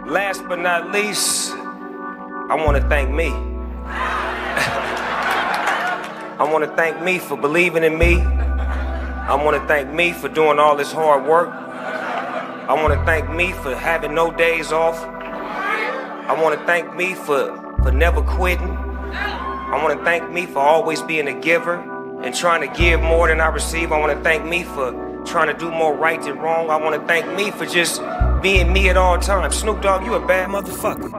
Last but not least, I want to thank me. I want to thank me for believing in me. I want to thank me for doing all this hard work. I want to thank me for having no days off. I want to thank me for never quitting. I want to thank me for always being a giver and trying to give more than I receive. I want to thank me for trying to do more right than wrong. I want to thank me for just being me at all times. Snoop Dogg, you a bad motherfucker.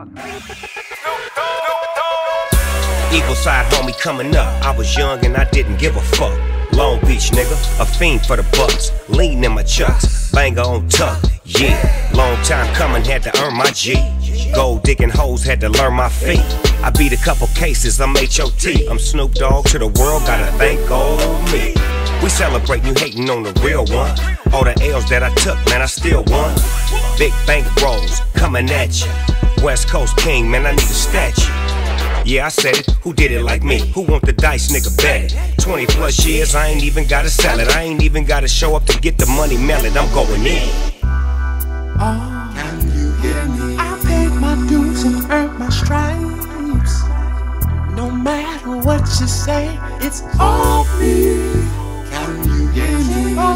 Eagle side homie coming up. I was young and I didn't give a fuck. Long Beach nigga, a fiend for the bucks. Lean in my chucks, banger on tuck. Yeah, long time coming, had to earn my G. Gold digging hoes, had to learn my feet. I beat a couple cases, I'm H.O.T. I'm Snoop Dogg, to the world, gotta thank old me. We celebrate you hating on the real one. All the L's that I took, man, I still won. Big bank rolls, coming at you. West Coast King, man, I need a statue. Yeah, I said it, who did it like me? Who want the dice, nigga, bet it? 20 plus years, I ain't even gotta sell it. I ain't even gotta show up to get the money melted. I'm going in. Oh, can you hear me? I paid my dues and earned my stripes. No matter what you say, it's all me. Can you hear me? Oh,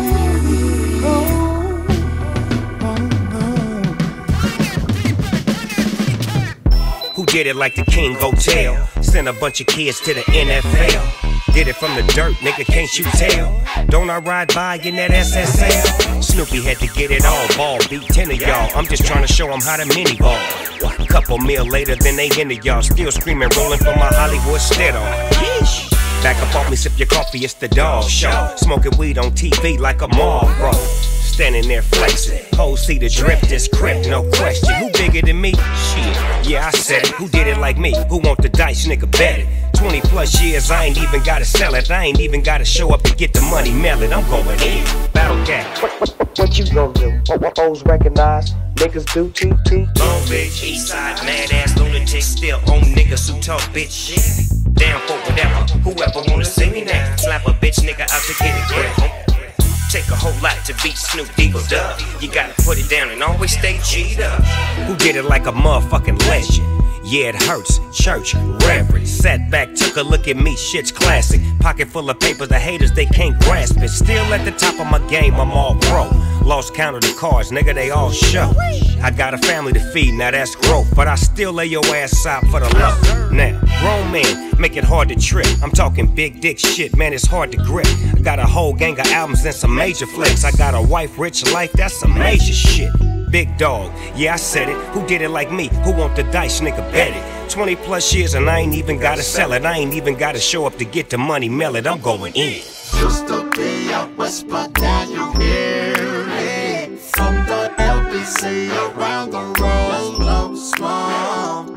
Who did it like the King Hotel? Sent a bunch of kids to the NFL. Did it from the dirt, nigga, can't you tell? Don't I ride by in that SSL? Snoopy had to get it all, ball beat 10 of y'all. I'm just trying to show them how to mini ball. Couple meal later, then they into y'all. Still screaming, rolling for my Hollywood stead on. Yeesh. Back up off me, sip your coffee, it's the dog show. Smoking weed on TV like a Marlboro. Standing there flexing, hoes see the drip, this crip, no question. Who bigger than me? Shit, yeah, I said it. Who did it like me? Who want the dice, nigga, bet it? 20 plus years, I ain't even gotta sell it. I ain't even gotta show up to get the money melted. I'm going in. Battle cat. What you gon' do? Hoes recognize, niggas do TT. Long Beach, east side, mad ass lunatic, still on niggas who talk bitch shit. Down for whatever, whoever wanna see me now. Slap a bitch nigga out to get it grip. Take a whole lot to beat Snoop Eagle Dub. You gotta put it down and always stay G'd up. Who did it like a motherfucking legend? Yeah, it hurts. Church, reverend. Sat back, took a look at me, shit's classic. Pocket full of papers, the haters, they can't grasp it. Still at the top of my game, I'm all pro. Lost count of the cards, nigga, they all show. I got a family to feed, now that's growth. But I still lay your ass out for the love. Now, grown men make it hard to trip. I'm talking big dick shit, man, it's hard to grip. I got a whole gang of albums and some major flicks. I got a wife, rich life, that's some major shit. Big dog, yeah, I said it. Who did it like me? Who want the dice, nigga, bet it? 20 plus years and I ain't even gotta sell it. I ain't even gotta show up to get the money melted. I'm going in. used to be out west, but now you hear it from the LBC around the road, blow smoke.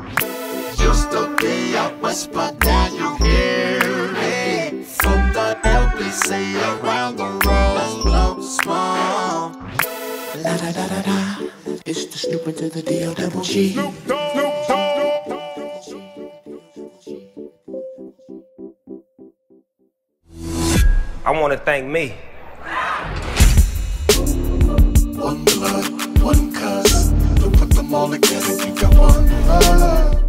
Used to be out west, but now you hear it from the LBC around the road, blow smoke. La da da da da, it's the Snoop to the D-O-double-G. I want to thank me. One blood, one cuz. To put them all together, you got one blood.